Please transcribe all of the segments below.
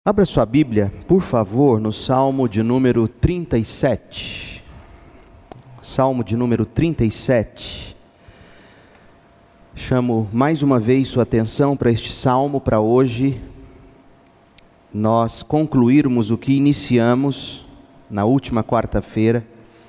Abra sua Bíblia, por favor, no Salmo de número 37. Salmo de número 37. Chamo mais uma vez sua atenção para este salmo, para hoje nós concluirmos o que iniciamos na última quarta-feira,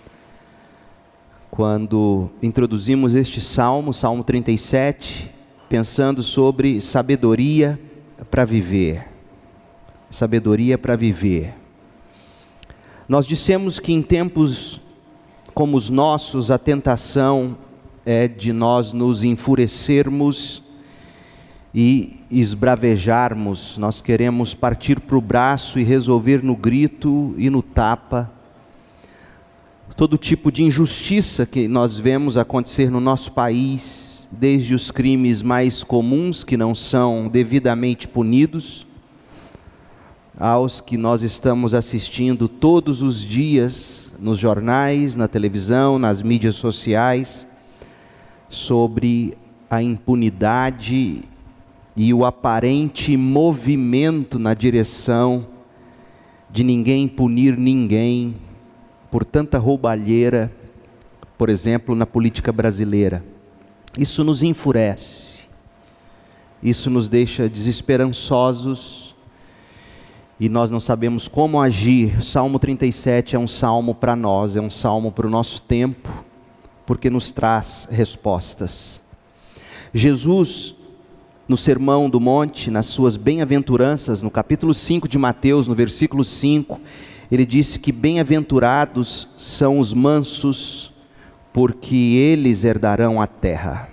quando introduzimos este salmo, Salmo 37, pensando sobre sabedoria para viver. Sabedoria para viver. Nós dissemos que em tempos como os nossos, a tentação é de nós nos enfurecermos e esbravejarmos. Nós queremos partir para o braço e resolver no grito e no tapa todo tipo de injustiça que nós vemos acontecer no nosso país, desde os crimes mais comuns que não são devidamente punidos, aos que nós estamos assistindo todos os dias nos jornais, na televisão, nas mídias sociais, sobre a impunidade e o aparente movimento na direção de ninguém punir ninguém por tanta roubalheira, por exemplo, na política brasileira. Isso nos enfurece, isso nos deixa desesperançosos, e nós não sabemos como agir. Salmo 37 é um salmo para nós, é um salmo para o nosso tempo, porque nos traz respostas. Jesus, no Sermão do Monte, nas suas bem-aventuranças, no capítulo 5 de Mateus, no versículo 5, ele disse que bem-aventurados são os mansos, porque eles herdarão a terra.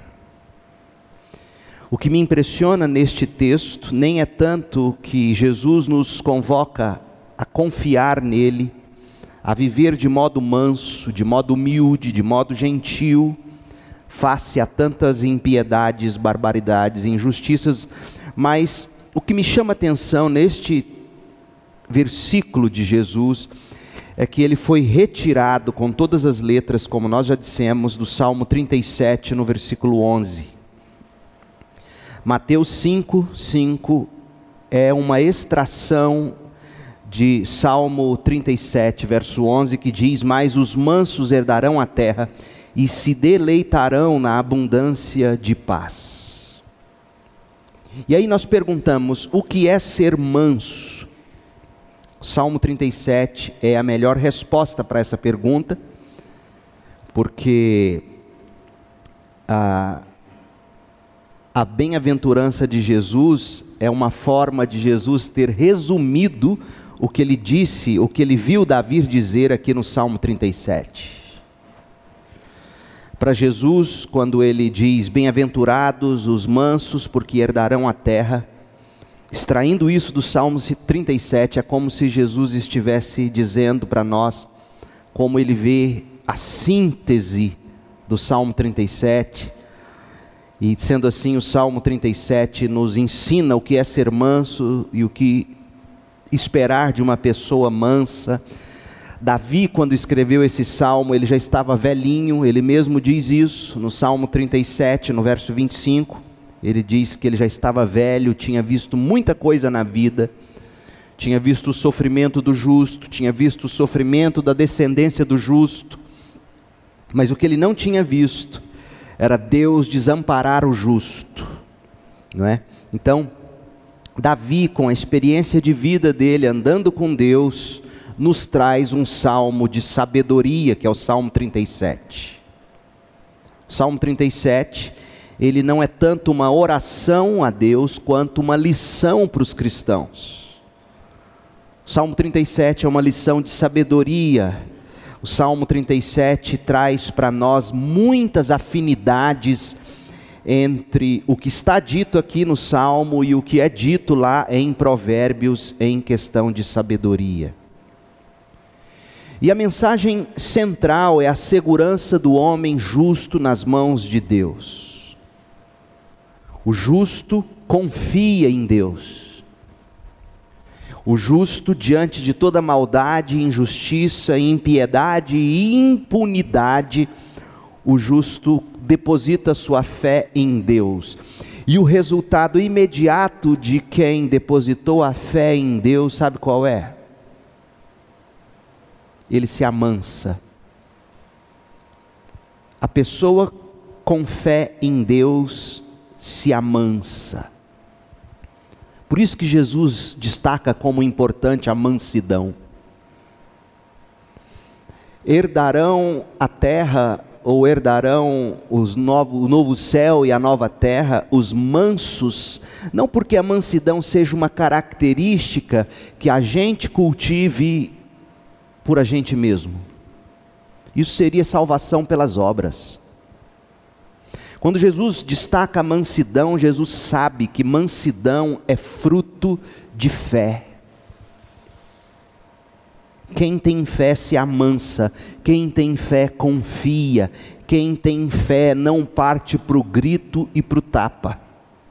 O que me impressiona neste texto nem é tanto que Jesus nos convoca a confiar nele, a viver de modo manso, de modo humilde, de modo gentil, face a tantas impiedades, barbaridades e injustiças, mas o que me chama a atenção neste versículo de Jesus é que ele foi retirado com todas as letras, como nós já dissemos, do Salmo 37, no versículo 11. Mateus 5:5 é uma extração de Salmo 37, verso 11, que diz: mas os mansos herdarão a terra e se deleitarão na abundância de paz. E aí nós perguntamos, o que é ser manso? Salmo 37 é a melhor resposta para essa pergunta, porque a bem-aventurança de Jesus é uma forma de Jesus ter resumido o que ele disse, o que ele viu Davi dizer aqui no Salmo 37. Para Jesus, quando ele diz, bem-aventurados os mansos, porque herdarão a terra, extraindo isso do Salmo 37, é como se Jesus estivesse dizendo para nós, como ele vê a síntese do Salmo 37, e sendo assim o Salmo 37 nos ensina o que é ser manso e o que esperar de uma pessoa mansa. Davi, quando escreveu esse salmo, ele já estava velhinho, ele mesmo diz isso no Salmo 37, no verso 25, ele diz que ele já estava velho, tinha visto muita coisa na vida, tinha visto o sofrimento do justo, tinha visto o sofrimento da descendência do justo, mas o que ele não tinha visto era Deus desamparar o justo, não é? Então, Davi, com a experiência de vida dele, andando com Deus, nos traz um salmo de sabedoria, que é o Salmo 37. O Salmo 37, ele não é tanto uma oração a Deus, quanto uma lição para os cristãos. O Salmo 37 é uma lição de sabedoria. O Salmo 37 traz para nós muitas afinidades entre o que está dito aqui no Salmo e o que é dito lá em Provérbios em questão de sabedoria. E a mensagem central é a segurança do homem justo nas mãos de Deus. O justo confia em Deus. O justo, diante de toda maldade, injustiça, impiedade e impunidade, o justo deposita sua fé em Deus. E o resultado imediato de quem depositou a fé em Deus, sabe qual é? Ele se amansa. A pessoa com fé em Deus se amansa. Por isso que Jesus destaca como importante a mansidão. Herdarão a terra, ou herdarão o novo céu e a nova terra, os mansos, não porque a mansidão seja uma característica que a gente cultive por a gente mesmo. Isso seria salvação pelas obras. Quando Jesus destaca a mansidão, Jesus sabe que mansidão é fruto de fé. Quem tem fé se amansa, quem tem fé confia, quem tem fé não parte para o grito e para o tapa.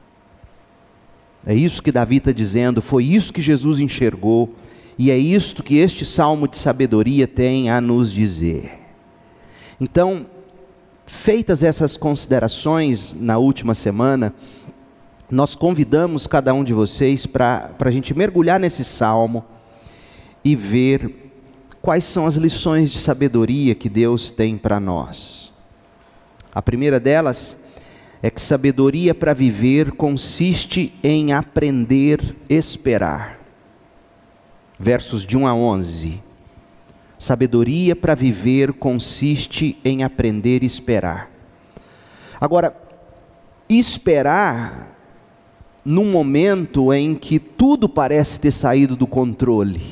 É isso que Davi está dizendo, foi isso que Jesus enxergou, e é isto que este salmo de sabedoria tem a nos dizer. Então, feitas essas considerações na última semana, nós convidamos cada um de vocês para a gente mergulhar nesse salmo e ver quais são as lições de sabedoria que Deus tem para nós. A primeira delas é que sabedoria para viver consiste em aprender a esperar. Versos de 1 a 11. Sabedoria para viver consiste em aprender a esperar. Agora, esperar num momento em que tudo parece ter saído do controle.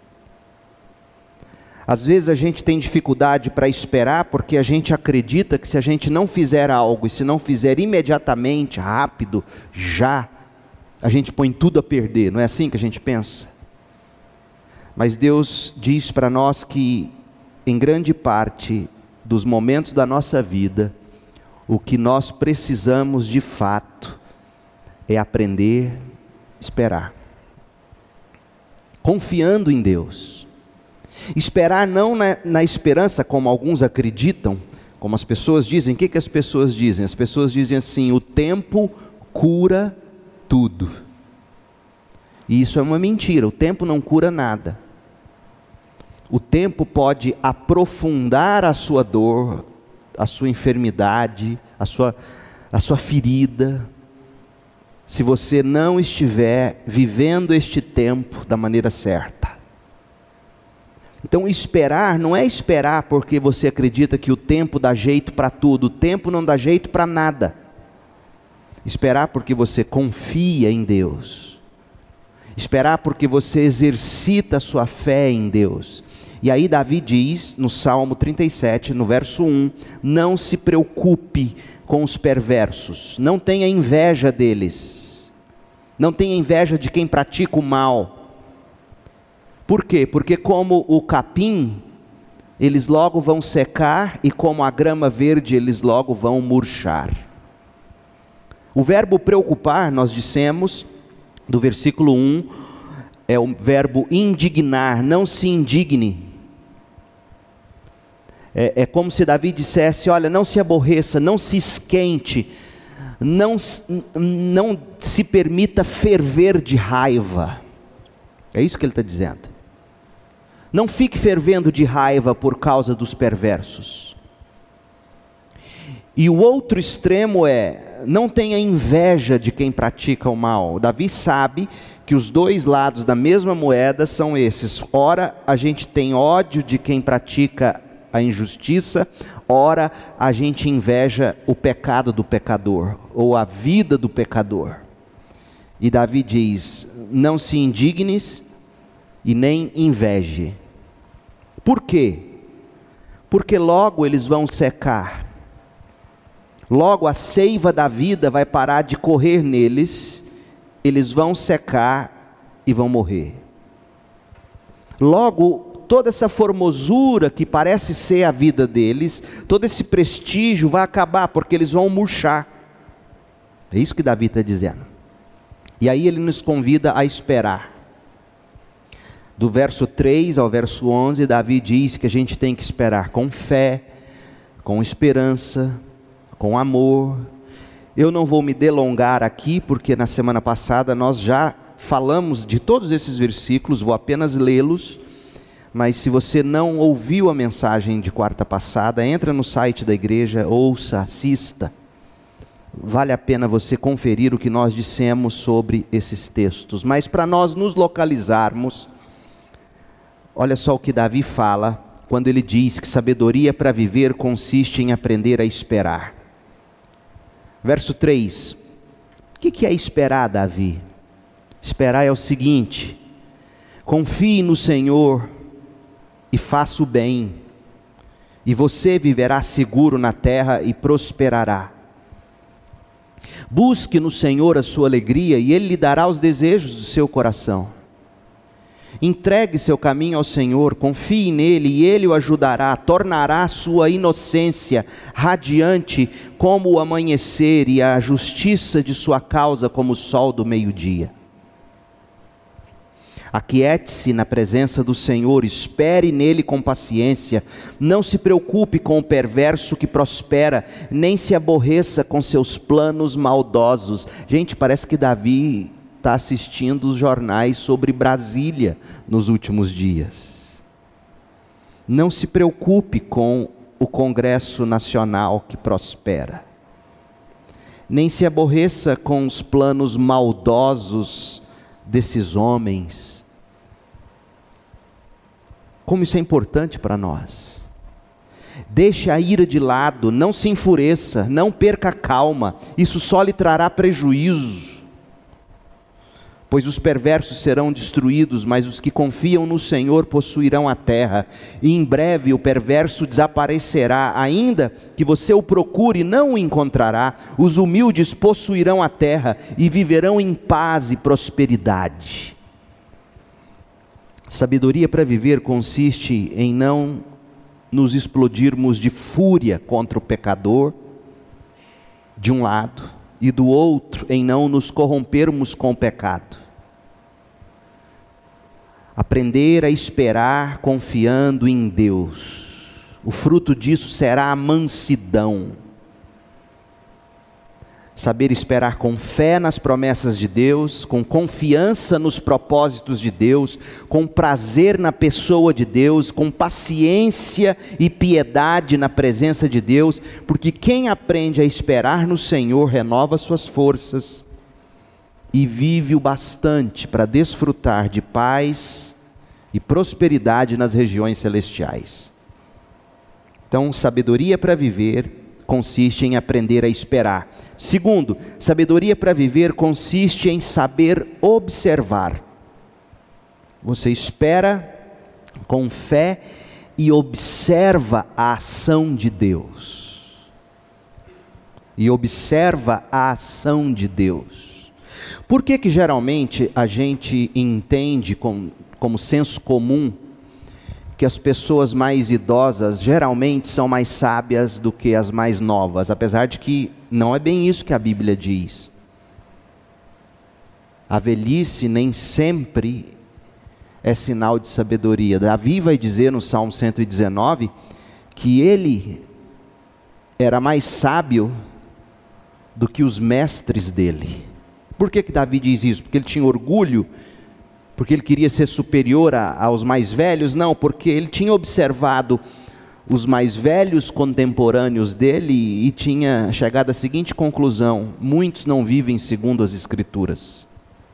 Às vezes a gente tem dificuldade para esperar porque a gente acredita que se a gente não fizer algo e se não fizer imediatamente, rápido, já, a gente põe tudo a perder. Não é assim que a gente pensa? Mas Deus diz para nós que em grande parte dos momentos da nossa vida, o que nós precisamos de fato é aprender a esperar. Confiando em Deus. Esperar não na esperança, como alguns acreditam, como as pessoas dizem. O que as pessoas dizem? As pessoas dizem assim: o tempo cura tudo. E isso é uma mentira, o tempo não cura nada. O tempo pode aprofundar a sua dor, a sua enfermidade, a sua ferida, se você não estiver vivendo este tempo da maneira certa. Então esperar não é esperar porque você acredita que o tempo dá jeito para tudo. O tempo não dá jeito para nada. Esperar porque você confia em Deus. Esperar porque você exercita a sua fé em Deus. E aí Davi diz no Salmo 37, no verso 1, não se preocupe com os perversos, não tenha inveja deles, não tenha inveja de quem pratica o mal. Por quê? Porque como o capim, eles logo vão secar, e como a grama verde, eles logo vão murchar. O verbo preocupar, nós dissemos, do versículo 1, é o verbo indignar. Não se indigne. É como se Davi dissesse: olha, não se aborreça, não se esquente, não se permita ferver de raiva. É isso que ele está dizendo. Não fique fervendo de raiva por causa dos perversos. E o outro extremo é: não tenha inveja de quem pratica o mal. Davi sabe que os dois lados da mesma moeda são esses. Ora, a gente tem ódio de quem pratica a injustiça, ora, a gente inveja o pecado do pecador, ou a vida do pecador. E Davi diz: não se indignes e nem inveje. Por quê? Porque logo eles vão secar. Logo a seiva da vida vai parar de correr neles, eles vão secar e vão morrer. Logo, toda essa formosura que parece ser a vida deles, todo esse prestígio vai acabar, porque eles vão murchar. É isso que Davi está dizendo. E aí ele nos convida a esperar. Do verso 3 ao verso 11, Davi diz que a gente tem que esperar com fé, com esperança, com amor. Eu não vou me delongar aqui, porque na semana passada nós já falamos de todos esses versículos, vou apenas lê-los. Mas se você não ouviu a mensagem de quarta passada, entra no site da igreja, ouça, assista. Vale a pena você conferir o que nós dissemos sobre esses textos. Mas para nós nos localizarmos, olha só o que Davi fala, quando ele diz que sabedoria para viver consiste em aprender a esperar. Verso 3, o que é esperar, Davi? Esperar é o seguinte: confie no Senhor e faça o bem, e você viverá seguro na terra e prosperará. Busque no Senhor a sua alegria, e Ele lhe dará os desejos do seu coração. Entregue seu caminho ao Senhor, confie nele, e Ele o ajudará, tornará a sua inocência radiante como o amanhecer, e a justiça de sua causa como o sol do meio-dia. Aquiete-se na presença do Senhor, espere nele com paciência, não se preocupe com o perverso que prospera, nem se aborreça com seus planos maldosos. Gente, parece que Davi está assistindo os jornais sobre Brasília nos últimos dias. Não se preocupe com o Congresso Nacional que prospera, nem se aborreça com os planos maldosos desses homens. Como isso é importante para nós. Deixe a ira de lado, não se enfureça, não perca a calma, isso só lhe trará prejuízo. Pois os perversos serão destruídos, mas os que confiam no Senhor possuirão a terra. E em breve o perverso desaparecerá, ainda que você o procure, não o encontrará. Os humildes possuirão a terra e viverão em paz e prosperidade. Sabedoria para viver consiste em não nos explodirmos de fúria contra o pecador, de um lado, e do outro, em não nos corrompermos com o pecado. Aprender a esperar confiando em Deus. O fruto disso será a mansidão. Saber esperar com fé nas promessas de Deus, com confiança nos propósitos de Deus, com prazer na pessoa de Deus, com paciência e piedade na presença de Deus, porque quem aprende a esperar no Senhor renova suas forças e vive o bastante para desfrutar de paz e prosperidade nas regiões celestiais. Então, sabedoria para viver consiste em aprender a esperar. Segundo, sabedoria para viver consiste em saber observar. Você espera com fé e observa a ação de Deus. E observa a ação de Deus. Por que geralmente a gente entende como senso comum que as pessoas mais idosas geralmente são mais sábias do que as mais novas, apesar de que não é bem isso que a Bíblia diz. A velhice nem sempre é sinal de sabedoria. Davi vai dizer no Salmo 119 que ele era mais sábio do que os mestres dele. Por que Davi diz isso? Porque ele tinha orgulho? Porque ele queria ser superior aos mais velhos? Não, porque ele tinha observado os mais velhos contemporâneos dele e tinha chegado à seguinte conclusão: muitos não vivem segundo as Escrituras.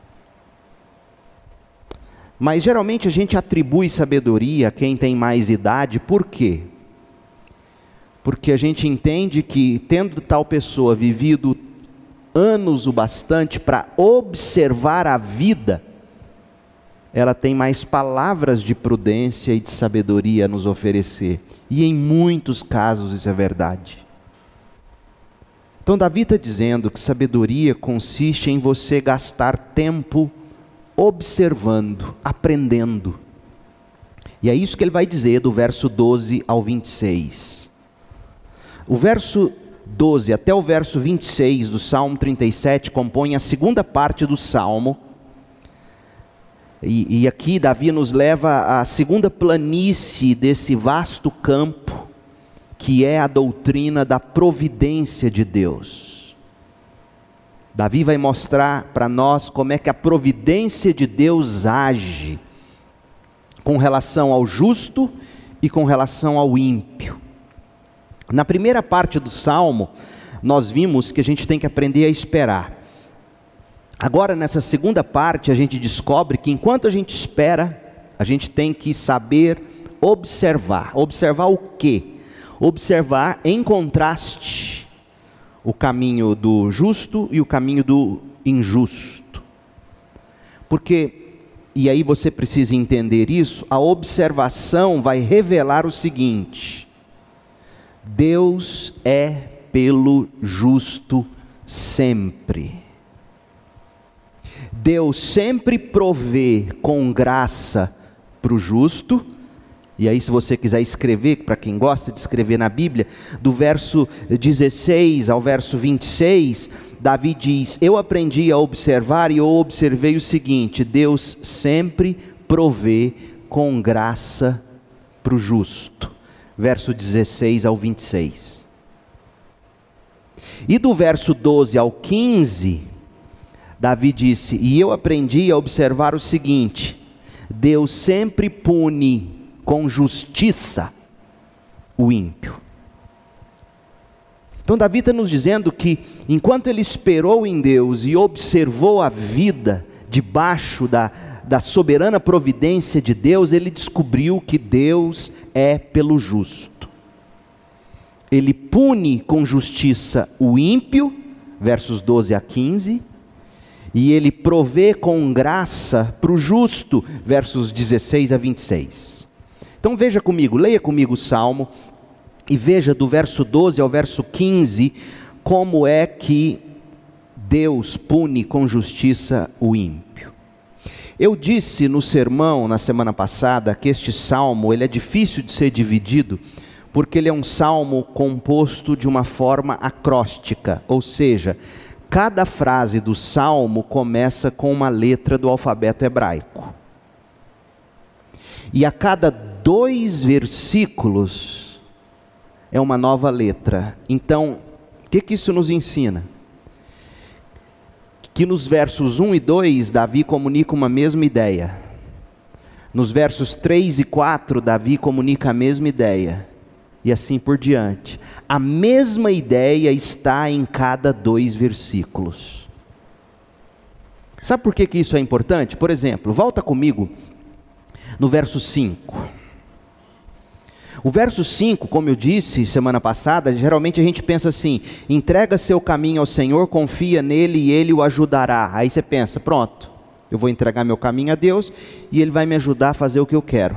Mas geralmente a gente atribui sabedoria a quem tem mais idade. Por quê? Porque a gente entende que, tendo tal pessoa vivido anos o bastante para observar a vida, ela tem mais palavras de prudência e de sabedoria a nos oferecer. E em muitos casos isso é verdade. Então Davi está dizendo que sabedoria consiste em você gastar tempo observando, aprendendo. E é isso que ele vai dizer do verso 12 ao 26. O verso 12 até o verso 26 do Salmo 37 compõe a segunda parte do Salmo. E aqui Davi nos leva à segunda planície desse vasto campo, que é a doutrina da providência de Deus. Davi vai mostrar para nós como é que a providência de Deus age com relação ao justo e com relação ao ímpio. Na primeira parte do Salmo, nós vimos que a gente tem que aprender a esperar. Agora, nessa segunda parte, a gente descobre que enquanto a gente espera, a gente tem que saber observar. Observar o quê? Observar em contraste o caminho do justo e o caminho do injusto. Porque, e aí você precisa entender isso, a observação vai revelar o seguinte: Deus é pelo justo sempre. Deus sempre provê com graça para o justo. E aí, se você quiser escrever, para quem gosta de escrever na Bíblia, do verso 16 ao verso 26, Davi diz: eu aprendi a observar e eu observei o seguinte: Deus sempre provê com graça para o justo. Verso 16 ao 26. E do verso 12 ao 15, Davi disse: e eu aprendi a observar o seguinte: Deus sempre pune com justiça o ímpio. Então Davi está nos dizendo que enquanto ele esperou em Deus e observou a vida debaixo da soberana providência de Deus, ele descobriu que Deus é pelo justo. Ele pune com justiça o ímpio, versos 12 a 15, e ele provê com graça para o justo, versos 16 a 26. Então veja comigo, leia comigo o Salmo, e veja do verso 12 ao verso 15, como é que Deus pune com justiça o ímpio. Eu disse no sermão, na semana passada, que este Salmo, ele é difícil de ser dividido, porque ele é um Salmo composto de uma forma acróstica, ou seja, cada frase do Salmo começa com uma letra do alfabeto hebraico. E a cada 2 versículos é uma nova letra. Então, o que isso nos ensina? Que nos versos 1 e 2, Davi comunica uma mesma ideia. Nos versos 3 e 4, Davi comunica a mesma ideia. E assim por diante. A mesma ideia está em cada 2 versículos. Sabe por que isso é importante? Por exemplo, volta comigo no verso 5. O verso 5, como eu disse semana passada, geralmente a gente pensa assim: entrega seu caminho ao Senhor, confia nele e ele o ajudará. Aí você pensa: pronto, eu vou entregar meu caminho a Deus e ele vai me ajudar a fazer o que eu quero.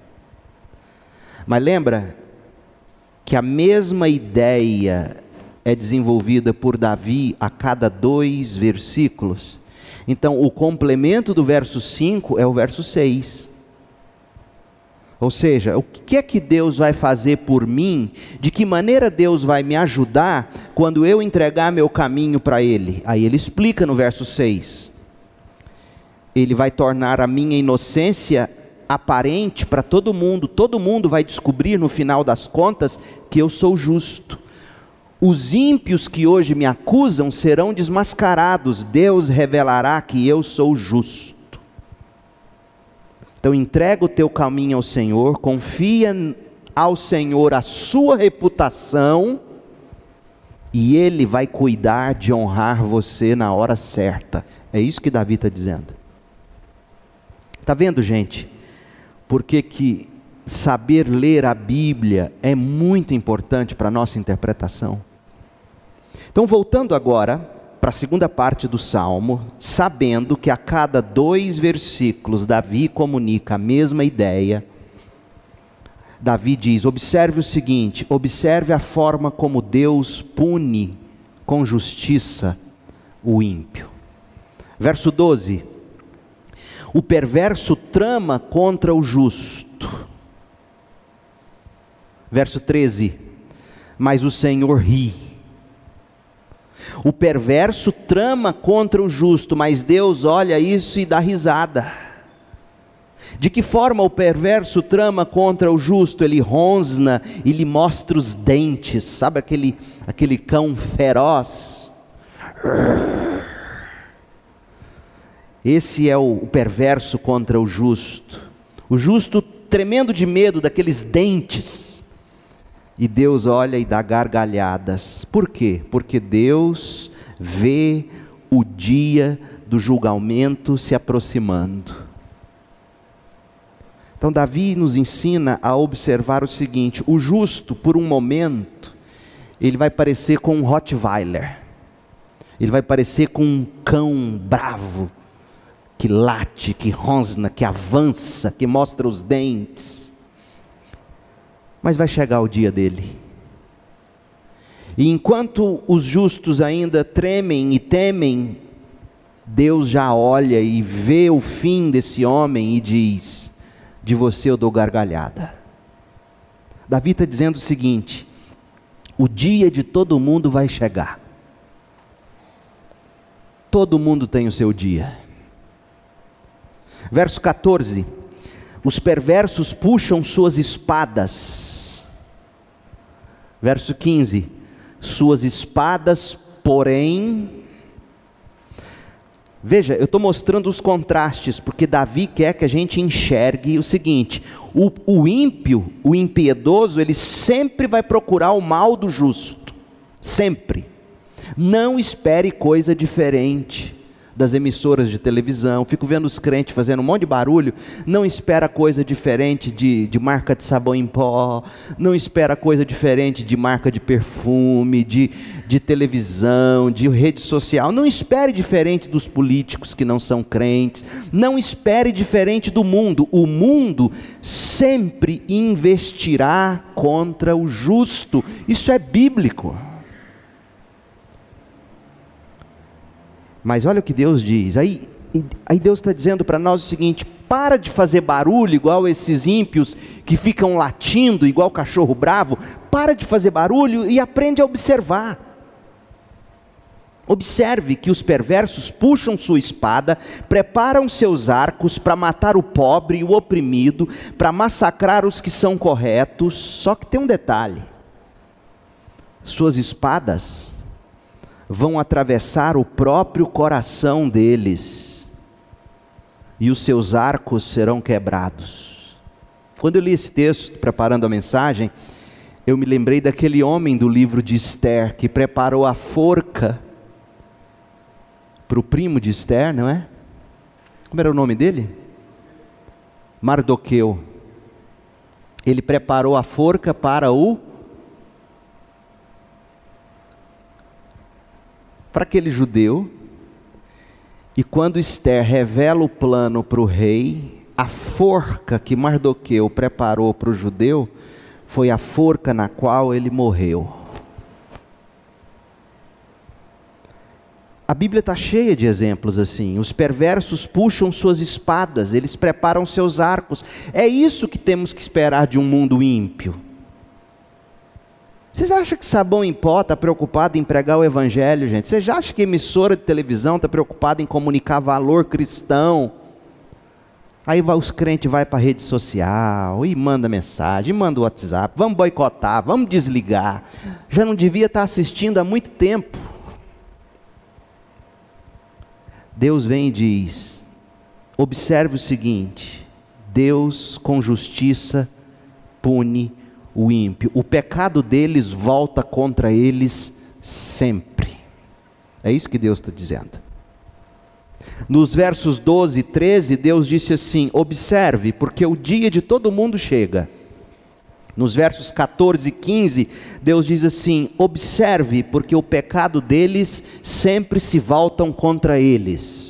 Mas lembra que a mesma ideia é desenvolvida por Davi a cada 2 versículos. Então o complemento do verso 5 é o verso 6. Ou seja, o que é que Deus vai fazer por mim? De que maneira Deus vai me ajudar quando eu entregar meu caminho para Ele? Aí ele explica no verso 6. Ele vai tornar a minha inocência aparente para todo mundo vai descobrir no final das contas que eu sou justo. Os ímpios que hoje me acusam serão desmascarados, Deus revelará que eu sou justo. Então entrega o teu caminho ao Senhor, confia ao Senhor a sua reputação, e Ele vai cuidar de honrar você na hora certa. É isso que Davi está dizendo. Está vendo, gente? Porque que saber ler a Bíblia é muito importante para a nossa interpretação. Então, voltando agora para a segunda parte do Salmo, sabendo que a cada 2 versículos Davi comunica a mesma ideia, Davi diz: observe o seguinte, observe a forma como Deus pune com justiça o ímpio. Verso 12: o perverso trama contra o justo. Verso 13: mas o Senhor ri. O perverso trama contra o justo, mas Deus olha isso e dá risada. De que forma o perverso trama contra o justo? Ele rosna e lhe mostra os dentes. Sabe aquele cão feroz? Esse é o perverso contra o justo. O justo tremendo de medo daqueles dentes. E Deus olha e dá gargalhadas. Por quê? Porque Deus vê o dia do julgamento se aproximando. Então Davi nos ensina a observar o seguinte: o justo, por um momento, ele vai parecer com um Rottweiler. Ele vai parecer com um cão bravo, que late, que rosna, que avança, que mostra os dentes. Mas vai chegar o dia dele. E enquanto os justos ainda tremem e temem, Deus já olha e vê o fim desse homem e diz: de você eu dou gargalhada. Davi está dizendo o seguinte: o dia de todo mundo vai chegar. Todo mundo tem o seu dia. Verso 14: os perversos puxam suas espadas. Verso 15: suas espadas, porém... Veja, eu estou mostrando os contrastes, porque Davi quer que a gente enxergue o seguinte: o ímpio, o impiedoso, ele sempre vai procurar o mal do justo. Sempre. Não espere coisa diferente das emissoras de televisão. Fico vendo os crentes fazendo um monte de barulho. Não espera coisa diferente de marca de sabão em pó. Não espera coisa diferente de marca de perfume, de televisão, de rede social. Não espere diferente dos políticos que não são crentes. Não espere diferente do mundo. O mundo sempre investirá contra o justo. Isso é bíblico. Mas olha o que Deus diz. Aí Deus está dizendo para nós o seguinte: para de fazer barulho igual esses ímpios que ficam latindo igual cachorro bravo. Para de fazer barulho e aprende a observar. Observe que os perversos puxam sua espada, preparam seus arcos para matar o pobre e o oprimido, para massacrar os que são corretos. Só que tem um detalhe: suas espadas vão atravessar o próprio coração deles, e os seus arcos serão quebrados. Quando eu li esse texto, preparando a mensagem, eu me lembrei daquele homem do livro de Esther, que preparou a forca para o primo de Esther, não é? Como era o nome dele? Mardoqueu. Ele preparou a forca para aquele judeu, e quando Esther revela o plano para o rei, a forca que Mardoqueu preparou para o judeu, foi a forca na qual ele morreu. A Bíblia está cheia de exemplos assim. Os perversos puxam suas espadas, eles preparam seus arcos. É isso que temos que esperar de um mundo ímpio. Vocês acham que Sabão em Pó está preocupado em pregar o Evangelho, gente? Vocês acham que emissora de televisão está preocupada em comunicar valor cristão? Aí os crentes vão para a rede social, e manda mensagem, e manda o WhatsApp, vamos boicotar, vamos desligar. Já não devia estar assistindo há muito tempo. Deus vem e diz: observe o seguinte, Deus com justiça pune o ímpio, o pecado deles volta contra eles sempre. É isso que Deus está dizendo. Nos versos 12 e 13, Deus disse assim: observe, porque o dia de todo mundo chega. Nos versos 14 e 15, Deus diz assim: observe, porque o pecado deles sempre se voltam contra eles.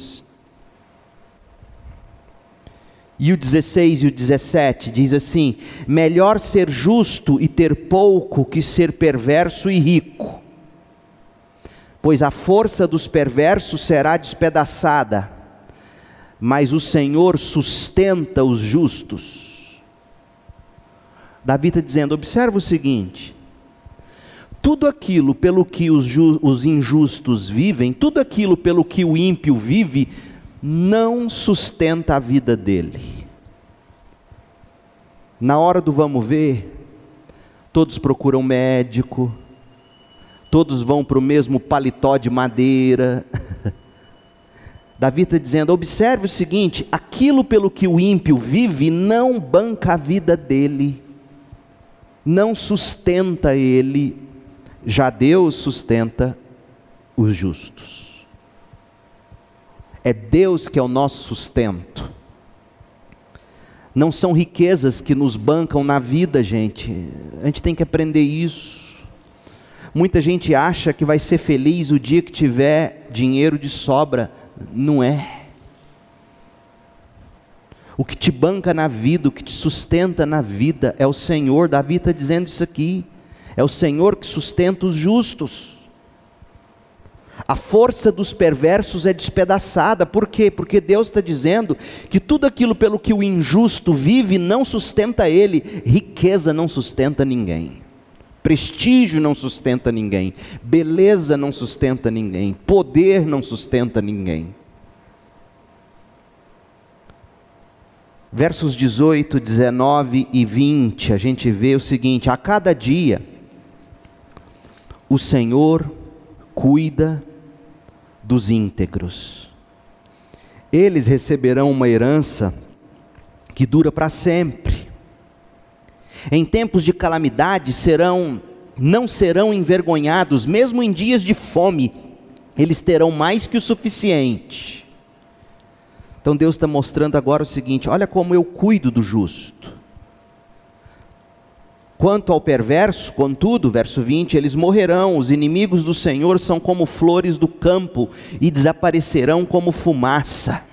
E o 16 e o 17 diz assim: melhor ser justo e ter pouco que ser perverso e rico, pois a força dos perversos será despedaçada, mas o Senhor sustenta os justos. Davi está dizendo: observa o seguinte, tudo aquilo pelo que os injustos vivem, tudo aquilo pelo que o ímpio vive, não sustenta a vida dele. Na hora do vamos ver, todos procuram médico, todos vão para o mesmo paletó de madeira. Davi está dizendo, observe o seguinte, aquilo pelo que o ímpio vive não banca a vida dele, não sustenta ele, já Deus sustenta os justos. É Deus que é o nosso sustento. Não são riquezas que nos bancam na vida, gente. A gente tem que aprender isso. Muita gente acha que vai ser feliz o dia que tiver dinheiro de sobra. Não é. O que te banca na vida, o que te sustenta na vida é o Senhor. Davi está dizendo isso aqui. É o Senhor que sustenta os justos. A força dos perversos é despedaçada. Por quê? Porque Deus está dizendo que tudo aquilo pelo que o injusto vive não sustenta ele. Riqueza não sustenta ninguém. Prestígio não sustenta ninguém. Beleza não sustenta ninguém. Poder não sustenta ninguém. Versos 18, 19 e 20, a gente vê o seguinte: a cada dia o Senhor cuida dos íntegros. Eles receberão uma herança que dura para sempre. Em tempos de calamidade não serão envergonhados, mesmo em dias de fome, eles terão mais que o suficiente. Então Deus está mostrando agora o seguinte: olha como eu cuido do justo. Quanto ao perverso, contudo, verso 20, eles morrerão, os inimigos do Senhor são como flores do campo e desaparecerão como fumaça.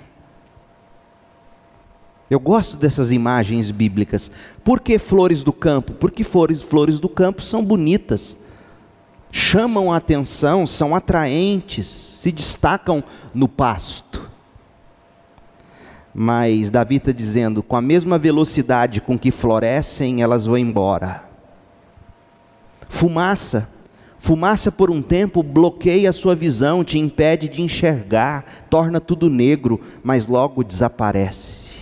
Eu gosto dessas imagens bíblicas. Por que flores do campo? Porque flores do campo são bonitas, chamam a atenção, são atraentes, se destacam no pasto. Mas Davi está dizendo, com a mesma velocidade com que florescem, elas vão embora. Fumaça por um tempo bloqueia a sua visão, te impede de enxergar, torna tudo negro, mas logo desaparece.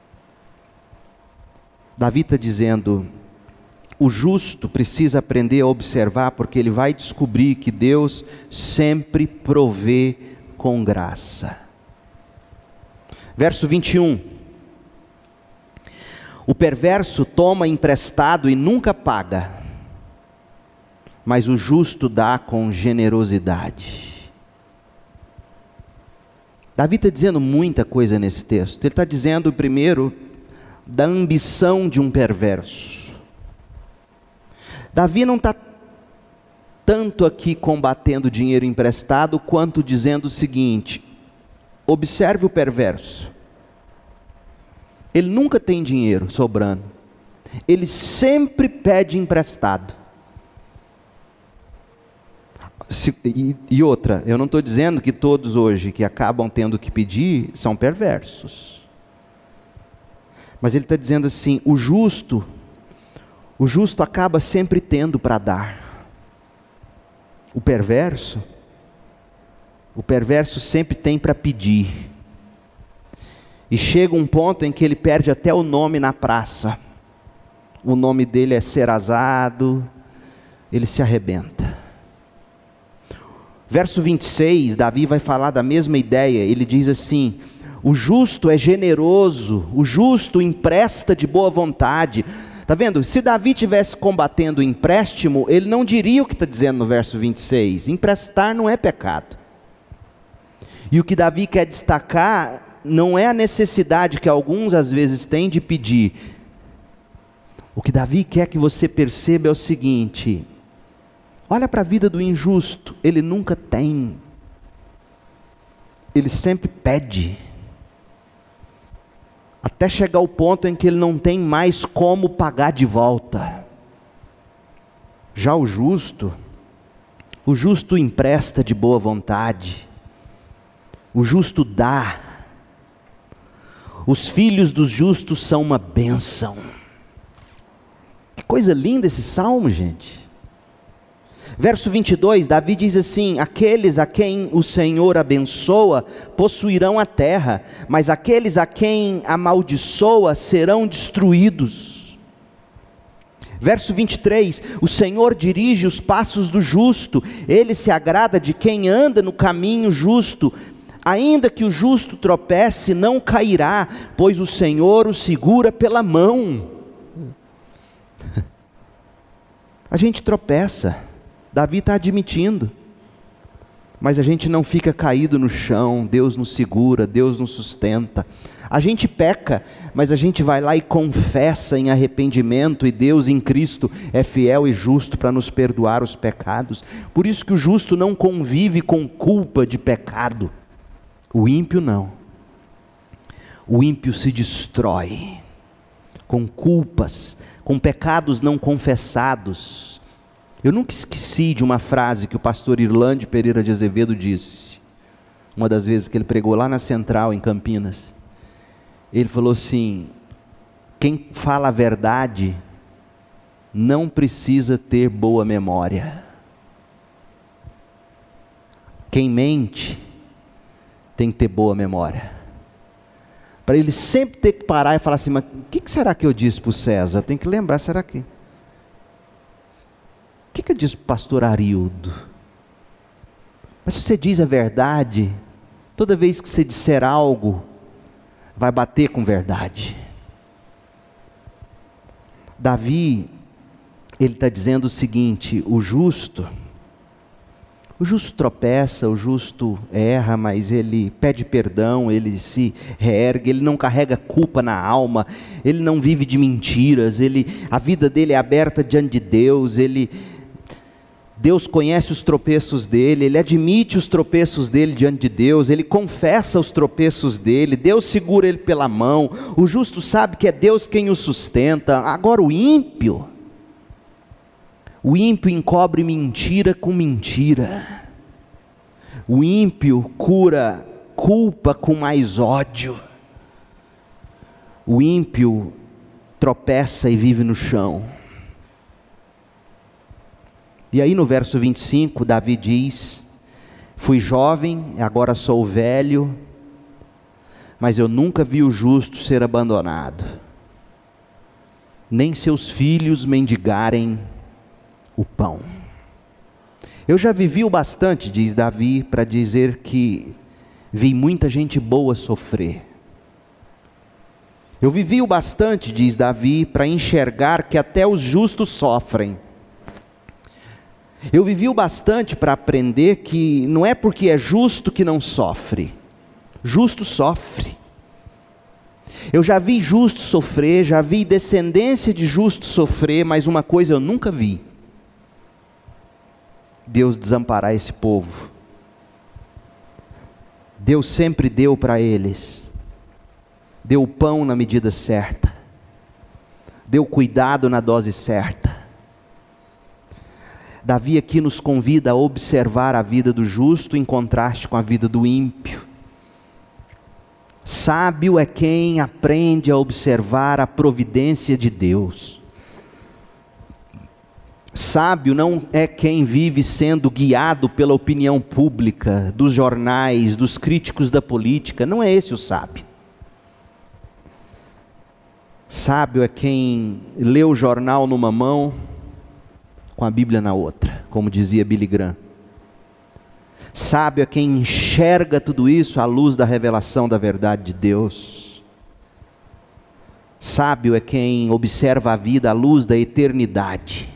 Davi está dizendo, o justo precisa aprender a observar, porque ele vai descobrir que Deus sempre provê com graça. Verso 21, o perverso toma emprestado e nunca paga, mas o justo dá com generosidade. Davi está dizendo muita coisa nesse texto. Ele está dizendo primeiro da ambição de um perverso. Davi não está tanto aqui combatendo dinheiro emprestado, quanto dizendo o seguinte: observe o perverso. Ele nunca tem dinheiro sobrando. Ele sempre pede emprestado. E outra, eu não estou dizendo que todos hoje que acabam tendo que pedir são perversos. Mas ele está dizendo assim, o justo acaba sempre tendo para dar. O perverso sempre tem para pedir. E chega um ponto em que ele perde até o nome na praça. O nome dele é Serasado, ele se arrebenta. Verso 26, Davi vai falar da mesma ideia. Ele diz assim, o justo é generoso, o justo empresta de boa vontade. Está vendo? Se Davi estivesse combatendo o empréstimo, ele não diria o que está dizendo no verso 26. Emprestar não é pecado. E o que Davi quer destacar não é a necessidade que alguns às vezes têm de pedir. O que Davi quer que você perceba é o seguinte: olha para a vida do injusto, ele nunca tem, ele sempre pede, até chegar ao ponto em que ele não tem mais como pagar de volta. Já o justo empresta de boa vontade, o justo dá. Os filhos dos justos são uma bênção. Que coisa linda esse salmo, gente. Verso 22, Davi diz assim: aqueles a quem o Senhor abençoa possuirão a terra, mas aqueles a quem amaldiçoa serão destruídos. Verso 23, o Senhor dirige os passos do justo, ele se agrada de quem anda no caminho justo. Ainda que o justo tropece, não cairá, pois o Senhor o segura pela mão. A gente tropeça, Davi está admitindo, mas a gente não fica caído no chão, Deus nos segura, Deus nos sustenta. A gente peca, mas a gente vai lá e confessa em arrependimento, e Deus em Cristo é fiel e justo para nos perdoar os pecados. Por isso que o justo não convive com culpa de pecado. O ímpio não. O ímpio se destrói com culpas, com pecados não confessados. Eu nunca esqueci de uma frase que o pastor Irlande Pereira de Azevedo disse, uma das vezes que ele pregou lá na Central, em Campinas. Ele falou assim: quem fala a verdade não precisa ter boa memória. Quem mente tem que ter boa memória. Para ele sempre ter que parar e falar assim: mas o que será que eu disse para o César? Tem que lembrar, será que? O que eu disse para o pastor Arildo? Mas se você diz a verdade, toda vez que você disser algo, vai bater com verdade. Davi, ele está dizendo o seguinte: o justo tropeça, o justo erra, mas ele pede perdão, ele se reergue, ele não carrega culpa na alma, ele não vive de mentiras, a vida dele é aberta diante de Deus, Deus conhece os tropeços dele, ele admite os tropeços dele diante de Deus, ele confessa os tropeços dele, Deus segura ele pela mão, o justo sabe que é Deus quem o sustenta. Agora o ímpio encobre mentira com mentira, o ímpio cura culpa com mais ódio, o ímpio tropeça e vive no chão. E aí no verso 25, Davi diz: fui jovem, agora sou velho, mas eu nunca vi o justo ser abandonado, nem seus filhos mendigarem o pão. Eu já vivi o bastante, diz Davi, para dizer que vi muita gente boa sofrer. Eu vivi o bastante, diz Davi, para enxergar que até os justos sofrem. Eu vivi o bastante para aprender que não é porque é justo que não sofre. Justo sofre. Eu já vi justo sofrer, já vi descendência de justo sofrer, mas uma coisa eu nunca vi: Deus desamparar esse povo. Deus sempre deu para eles, deu o pão na medida certa, deu cuidado na dose certa. Davi aqui nos convida a observar a vida do justo em contraste com a vida do ímpio. Sábio é quem aprende a observar a providência de Deus. Sábio não é quem vive sendo guiado pela opinião pública, dos jornais, dos críticos da política. Não é esse o sábio. Sábio é quem lê o jornal numa mão, com a Bíblia na outra, como dizia Billy Graham. Sábio é quem enxerga tudo isso à luz da revelação da verdade de Deus. Sábio é quem observa a vida à luz da eternidade.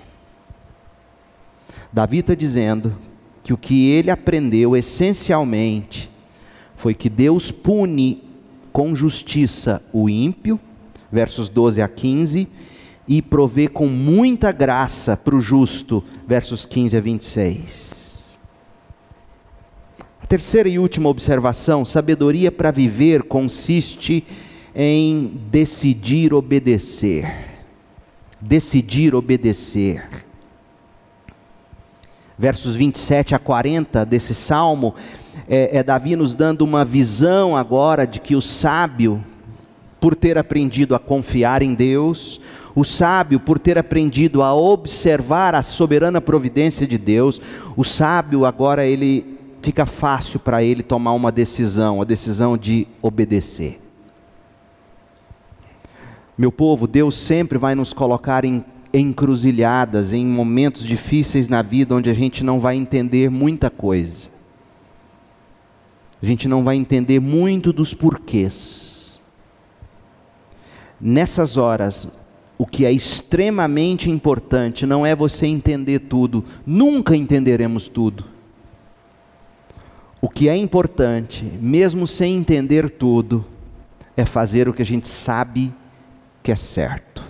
Davi está dizendo que o que ele aprendeu essencialmente foi que Deus pune com justiça o ímpio, versos 12 a 15, e provê com muita graça para o justo, versos 15 a 26. A terceira e última observação: sabedoria para viver consiste em decidir obedecer. Decidir obedecer. Versos 27 a 40 desse salmo, é Davi nos dando uma visão agora de que o sábio, por ter aprendido a confiar em Deus, o sábio, por ter aprendido a observar a soberana providência de Deus, o sábio agora fica fácil para ele tomar uma decisão, a decisão de obedecer. Meu povo, Deus sempre vai nos colocar em encruzilhadas, em momentos difíceis na vida, onde a gente não vai entender muita coisa. A gente não vai entender muito dos porquês. Nessas horas, o que é extremamente importante não é você entender tudo, nunca entenderemos tudo. O que é importante, mesmo sem entender tudo, é fazer o que a gente sabe que é certo.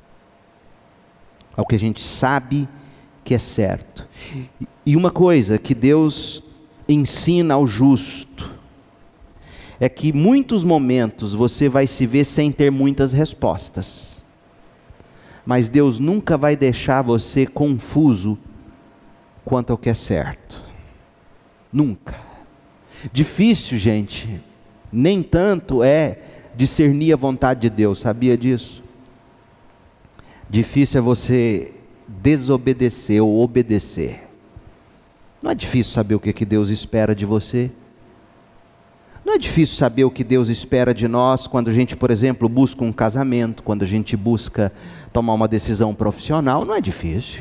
É o que a gente sabe que é certo. E uma coisa que Deus ensina ao justo é que muitos momentos você vai se ver sem ter muitas respostas. Mas Deus nunca vai deixar você confuso quanto ao que é certo. Nunca. Difícil, gente, nem tanto é discernir a vontade de Deus, sabia disso? Difícil é você desobedecer ou obedecer. Não é difícil saber o que Deus espera de você. Não é difícil saber o que Deus espera de nós quando a gente, por exemplo, busca um casamento, quando a gente busca tomar uma decisão profissional. Não é difícil.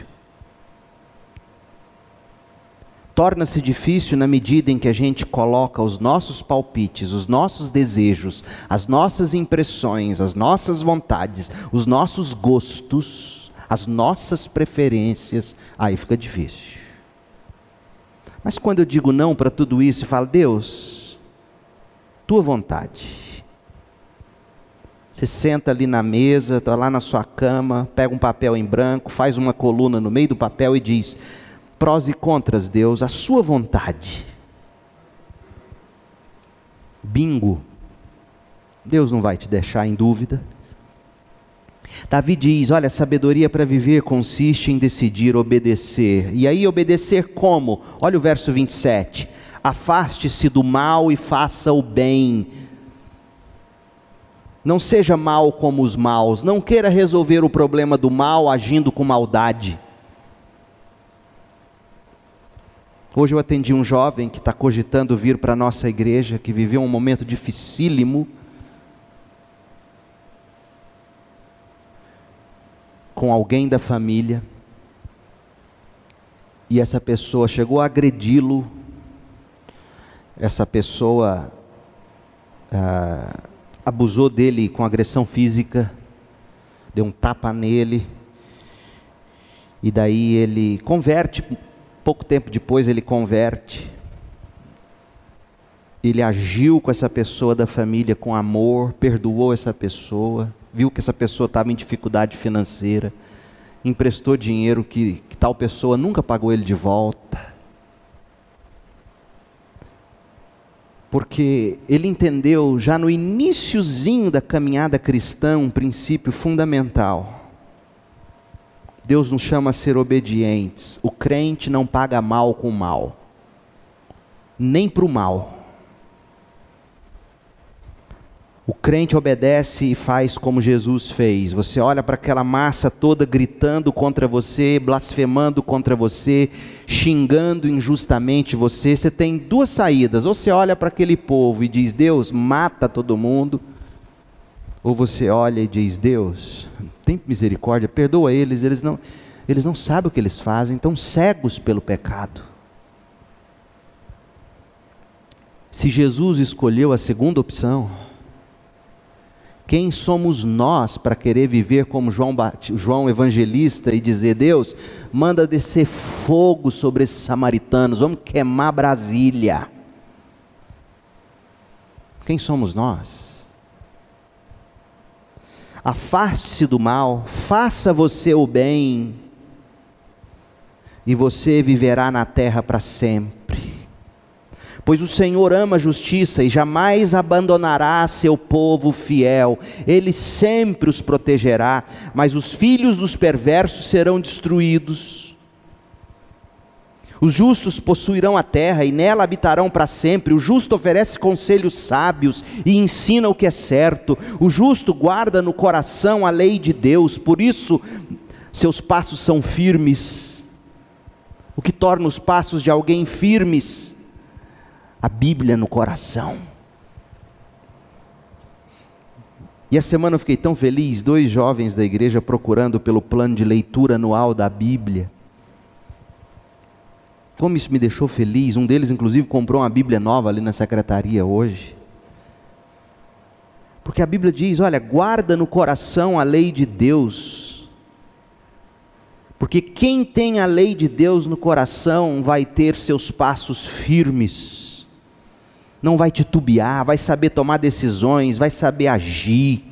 Torna-se difícil na medida em que a gente coloca os nossos palpites, os nossos desejos, as nossas impressões, as nossas vontades, os nossos gostos, as nossas preferências. Aí fica difícil. Mas quando eu digo não para tudo isso e falo, Deus, tua vontade. Você senta ali na mesa, está lá na sua cama, pega um papel em branco, faz uma coluna no meio do papel e diz: prós e contras, Deus, a sua vontade. Bingo. Deus não vai te deixar em dúvida. Davi diz, olha, a sabedoria para viver consiste em decidir obedecer. E aí obedecer como? Olha o verso 27. Afaste-se do mal e faça o bem. Não seja mal como os maus. Não queira resolver o problema do mal agindo com maldade. Hoje eu atendi um jovem que está cogitando vir para a nossa igreja, que viveu um momento dificílimo, com alguém da família, e essa pessoa chegou a agredi-lo, essa pessoa abusou dele com agressão física, deu um tapa nele, e daí ele converte. Pouco tempo depois ele converte, ele agiu com essa pessoa da família com amor, perdoou essa pessoa, viu que essa pessoa estava em dificuldade financeira, emprestou dinheiro que tal pessoa nunca pagou ele de volta, porque ele entendeu já no iniciozinho da caminhada cristã um princípio fundamental. Deus nos chama a ser obedientes. O crente não paga mal com mal, nem para o mal. O crente obedece e faz como Jesus fez. Você olha para aquela massa toda gritando contra você, blasfemando contra você, xingando injustamente você. Você tem duas saídas. Ou você olha para aquele povo e diz, Deus, mata todo mundo. Ou você olha e diz, Deus, tem misericórdia, perdoa eles, eles não sabem o que eles fazem, estão cegos pelo pecado. Se Jesus escolheu a segunda opção, quem somos nós para querer viver como João Evangelista e dizer, Deus, manda descer fogo sobre esses samaritanos, vamos queimar Brasília. Quem somos nós? Afaste-se do mal, faça você o bem, e você viverá na terra para sempre. Pois o Senhor ama a justiça e jamais abandonará seu povo fiel. Ele sempre os protegerá, mas os filhos dos perversos serão destruídos. Os justos possuirão a terra e nela habitarão para sempre. O justo oferece conselhos sábios e ensina o que é certo. O justo guarda no coração a lei de Deus, por isso seus passos são firmes. O que torna os passos de alguém firmes? A Bíblia no coração. E a semana eu fiquei tão feliz, 2 jovens da igreja procurando pelo plano de leitura anual da Bíblia. Como isso me deixou feliz. Um deles, inclusive, comprou uma Bíblia nova ali na secretaria hoje. Porque a Bíblia diz, olha, guarda no coração a lei de Deus. Porque quem tem a lei de Deus no coração vai ter seus passos firmes. Não vai titubear, vai saber tomar decisões, vai saber agir.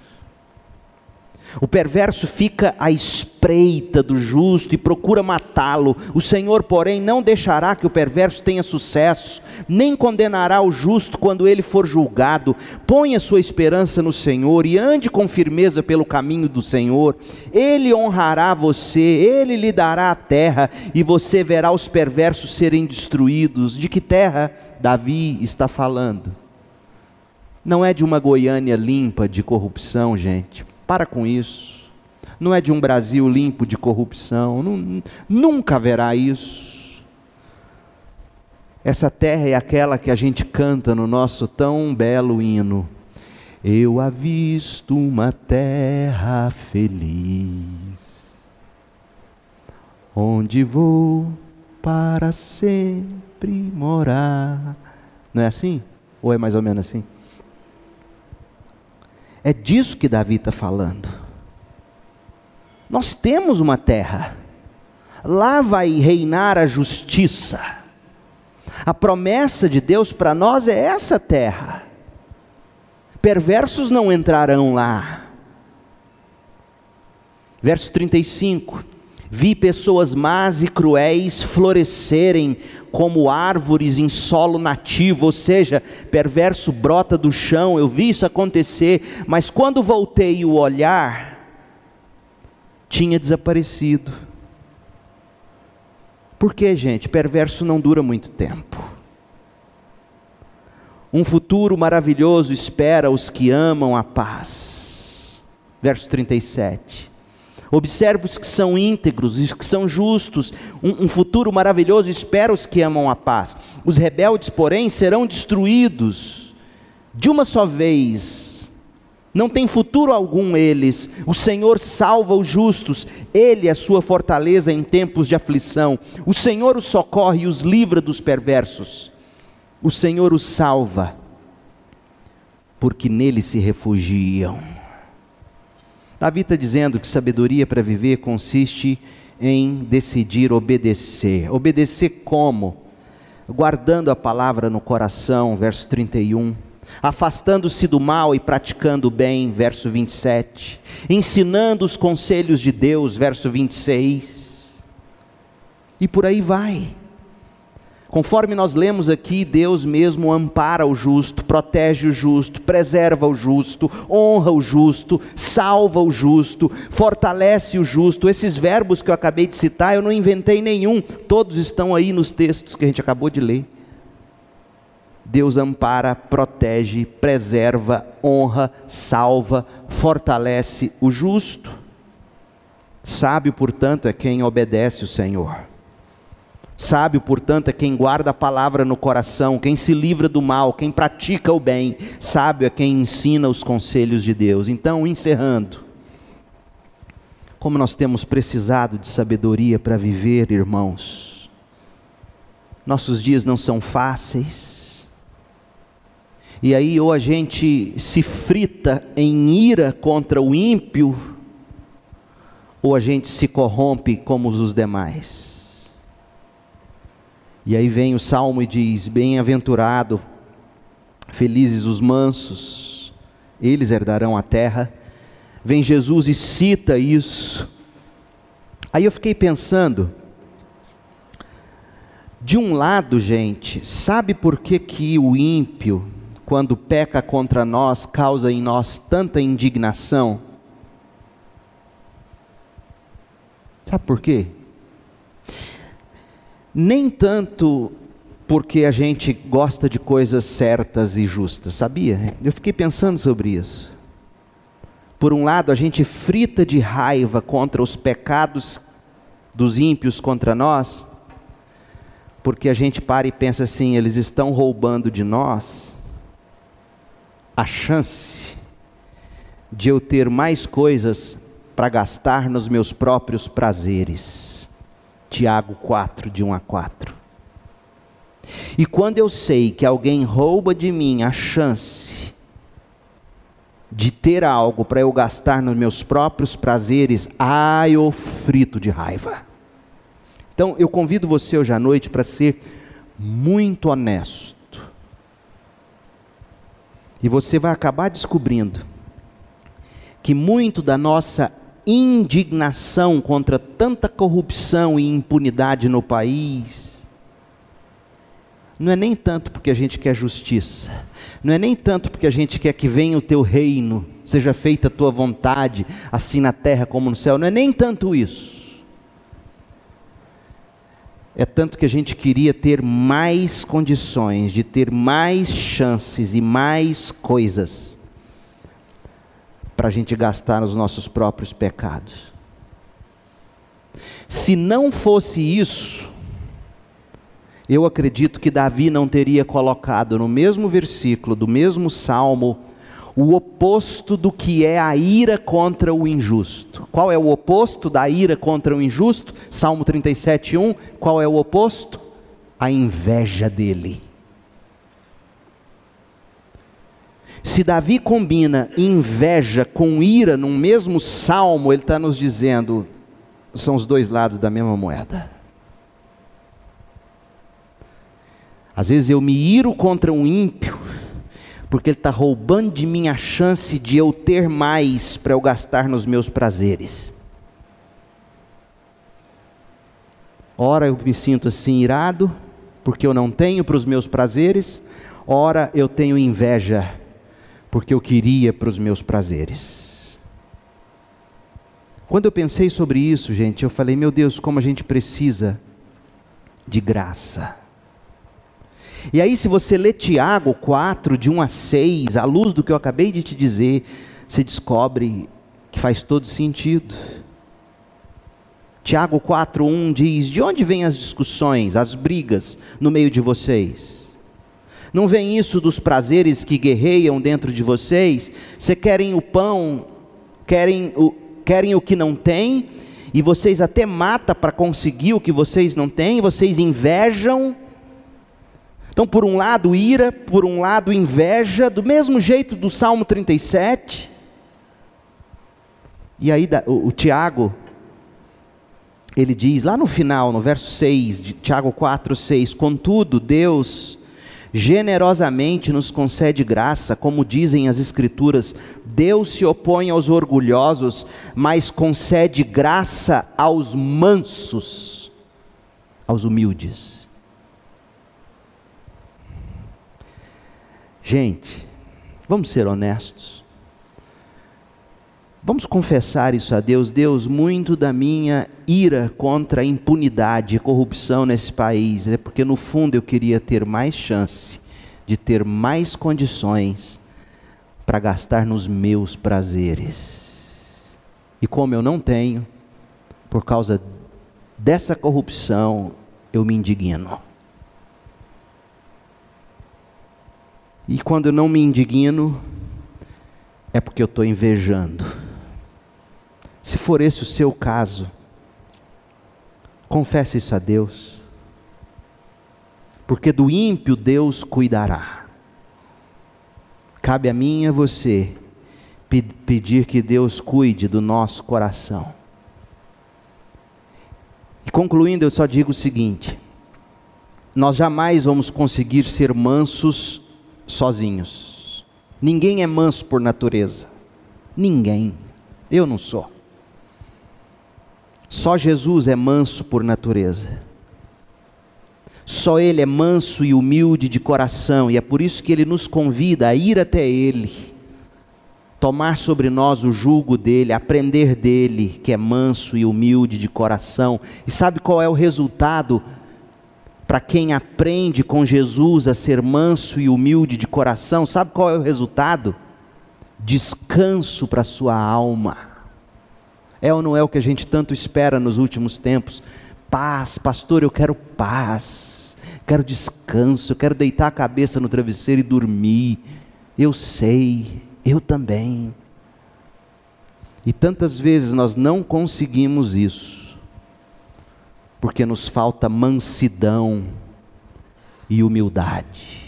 O perverso fica à espreita do justo e procura matá-lo. O Senhor, porém, não deixará que o perverso tenha sucesso, nem condenará o justo quando ele for julgado. Ponha sua esperança no Senhor e ande com firmeza pelo caminho do Senhor. Ele honrará você, Ele lhe dará a terra, e você verá os perversos serem destruídos. De que terra Davi está falando? Não é de uma Goiânia limpa de corrupção, gente. Para com isso. Não é de um Brasil limpo de corrupção. Nunca haverá isso. Essa terra é aquela que a gente canta no nosso tão belo hino. Eu avisto uma terra feliz, onde vou para sempre morar. Não é assim? Ou é mais ou menos assim? É disso que Davi está falando. Nós temos uma terra, lá vai reinar a justiça. A promessa de Deus para nós é essa terra. Perversos não entrarão lá. Verso 35. Vi pessoas más e cruéis florescerem como árvores em solo nativo, ou seja, perverso brota do chão. Eu vi isso acontecer, mas quando voltei o olhar, tinha desaparecido. Por que, gente? Perverso não dura muito tempo. Um futuro maravilhoso espera os que amam a paz. Verso 37. Observe os que são íntegros, os que são justos. Um futuro maravilhoso espera os que amam a paz. Os rebeldes, porém, serão destruídos de uma só vez. Não tem futuro algum eles. O Senhor salva os justos. Ele é a sua fortaleza em tempos de aflição. O Senhor os socorre e os livra dos perversos. O Senhor os salva, porque nele se refugiam. Davi está dizendo que sabedoria para viver consiste em decidir obedecer. Obedecer como? Guardando a palavra no coração, verso 31. Afastando-se do mal e praticando o bem, verso 27. Ensinando os conselhos de Deus, verso 26. E por aí vai. Conforme nós lemos aqui, Deus mesmo ampara o justo, protege o justo, preserva o justo, honra o justo, salva o justo, fortalece o justo. Esses verbos que eu acabei de citar, eu não inventei nenhum, todos estão aí nos textos que a gente acabou de ler. Deus ampara, protege, preserva, honra, salva, fortalece o justo. Sábio, portanto, é quem obedece o Senhor. Sábio, portanto, é quem guarda a palavra no coração, quem se livra do mal, quem pratica o bem. Sábio é quem ensina os conselhos de Deus. Então, encerrando, como nós temos precisado de sabedoria para viver, irmãos. Nossos dias não são fáceis. E aí, ou a gente se frita em ira contra o ímpio, ou a gente se corrompe como os demais. E aí vem o Salmo e diz, bem-aventurado, felizes os mansos, eles herdarão a terra. Vem Jesus e cita isso. Aí eu fiquei pensando, de um lado, gente, sabe por que o ímpio, quando peca contra nós, causa em nós tanta indignação? Sabe por quê? Nem tanto porque a gente gosta de coisas certas e justas, sabia? Eu fiquei pensando sobre isso. Por um lado, a gente frita de raiva contra os pecados dos ímpios contra nós, porque a gente para e pensa assim, eles estão roubando de nós a chance de eu ter mais coisas para gastar nos meus próprios prazeres. Tiago 4, de 1 a 4. E quando eu sei que alguém rouba de mim a chance de ter algo para eu gastar nos meus próprios prazeres, eu frito de raiva. Então eu convido você hoje à noite para ser muito honesto. E você vai acabar descobrindo que muito da nossa indignação contra tanta corrupção e impunidade no país, não é nem tanto porque a gente quer justiça, não é nem tanto porque a gente quer que venha o teu reino, seja feita a tua vontade, assim na terra como no céu, não é nem tanto isso. É tanto que a gente queria ter mais condições, de ter mais chances e mais coisas para a gente gastar nos nossos próprios pecados. Se não fosse isso, eu acredito que Davi não teria colocado no mesmo versículo, do mesmo salmo, o oposto do que é a ira contra o injusto. Qual é o oposto da ira contra o injusto? Salmo 37, 1. Qual é o oposto? A inveja dele. Se Davi combina inveja com ira num mesmo salmo, ele está nos dizendo, são os dois lados da mesma moeda. Às vezes eu me iro contra um ímpio, porque ele está roubando de mim a chance de eu ter mais para eu gastar nos meus prazeres. Ora eu me sinto assim irado, porque eu não tenho para os meus prazeres, ora eu tenho inveja, porque eu queria para os meus prazeres. Quando eu pensei sobre isso, gente, eu falei, meu Deus, como a gente precisa de graça. E aí se você lê Tiago 4, de 1 a 6, à luz do que eu acabei de te dizer, você descobre que faz todo sentido. Tiago 4, 1 diz, de onde vêm as discussões, as brigas no meio de vocês? Não vem isso dos prazeres que guerreiam dentro de vocês? Você querem o pão, querem o que não tem, e vocês até matam para conseguir o que vocês não têm, vocês invejam. Então por um lado ira, por um lado inveja, do mesmo jeito do Salmo 37. E aí o Tiago, ele diz lá no final, no verso 6, de Tiago 4, 6, contudo Deus generosamente nos concede graça, como dizem as Escrituras, Deus se opõe aos orgulhosos, mas concede graça aos mansos, aos humildes. Gente, vamos ser honestos, vamos confessar isso a Deus. Deus, muito da minha ira contra a impunidade e corrupção nesse país é porque no fundo eu queria ter mais chance de ter mais condições para gastar nos meus prazeres. E como eu não tenho, por causa dessa corrupção, eu me indigno. E quando eu não me indigno, é porque eu estou invejando. Se for esse o seu caso, confesse isso a Deus, porque do ímpio Deus cuidará. Cabe a mim e a você pedir que Deus cuide do nosso coração. E concluindo, eu só digo o seguinte: nós jamais vamos conseguir ser mansos sozinhos. Ninguém é manso por natureza. Ninguém. Eu não sou. Só Jesus é manso por natureza. Só Ele é manso e humilde de coração, e é por isso que Ele nos convida a ir até Ele, tomar sobre nós o jugo dEle, aprender dEle, que é manso e humilde de coração. E sabe qual é o resultado para quem aprende com Jesus a ser manso e humilde de coração? Sabe qual é o resultado? Descanso para a sua alma. É ou não é o que a gente tanto espera nos últimos tempos? Paz, pastor, eu quero paz, quero descanso, eu quero deitar a cabeça no travesseiro e dormir. Eu sei, eu também. E tantas vezes nós não conseguimos isso, porque nos falta mansidão e humildade.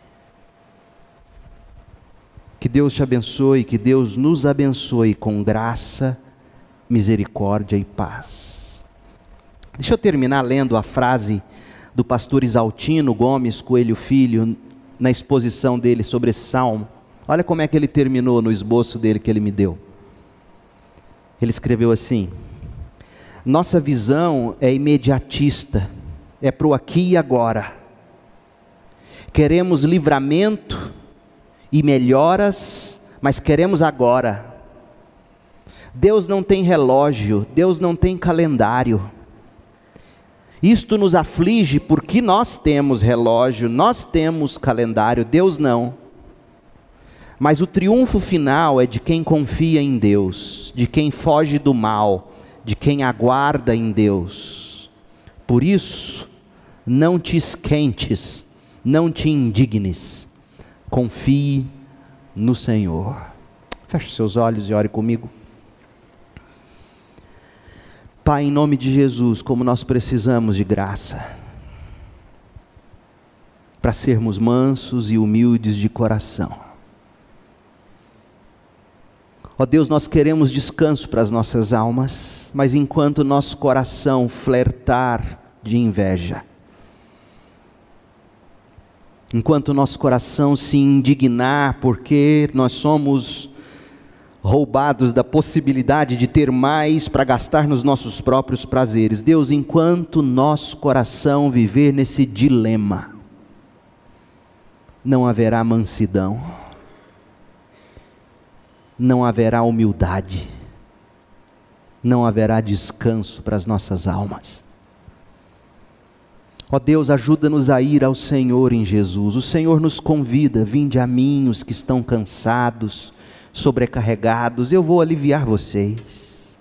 Que Deus te abençoe, que Deus nos abençoe com graça, misericórdia e paz. Deixa eu terminar lendo a frase do pastor Isaltino Gomes Coelho Filho, na exposição dele sobre esse salmo. Olha como é que ele terminou no esboço dele que ele me deu. Ele escreveu assim: nossa visão é imediatista, é para o aqui e agora. Queremos livramento e melhoras, mas queremos agora. Deus não tem relógio, Deus não tem calendário. Isto nos aflige porque nós temos relógio, nós temos calendário, Deus não. Mas o triunfo final é de quem confia em Deus, de quem foge do mal, de quem aguarda em Deus. Por isso, não te esquentes, não te indignes, confie no Senhor. Feche seus olhos e ore comigo. Pai, em nome de Jesus, como nós precisamos de graça, para sermos mansos e humildes de coração. Ó Deus, nós queremos descanso para as nossas almas, mas enquanto nosso coração flertar de inveja, enquanto nosso coração se indignar porque nós somos roubados da possibilidade de ter mais para gastar nos nossos próprios prazeres, Deus, enquanto nosso coração viver nesse dilema, não haverá mansidão, não haverá humildade, não haverá descanso para as nossas almas. Ó Deus, ajuda-nos a ir ao Senhor em Jesus. O Senhor nos convida: vinde a mim os que estão cansados, sobrecarregados, eu vou aliviar vocês.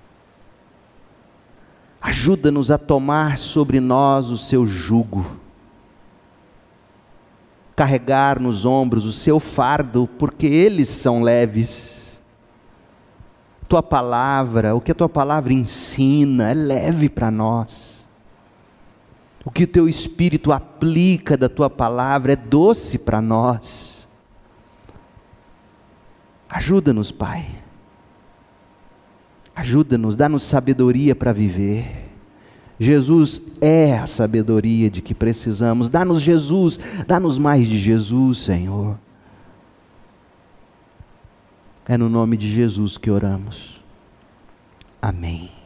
Ajuda-nos a tomar sobre nós o seu jugo, carregar nos ombros o seu fardo, porque eles são leves. Tua palavra, o que a tua palavra ensina, é leve para nós. O que o teu Espírito aplica da tua palavra é doce para nós. Ajuda-nos, Pai. Ajuda-nos, dá-nos sabedoria para viver. Jesus é a sabedoria de que precisamos. Dá-nos Jesus, dá-nos mais de Jesus, Senhor. É no nome de Jesus que oramos. Amém.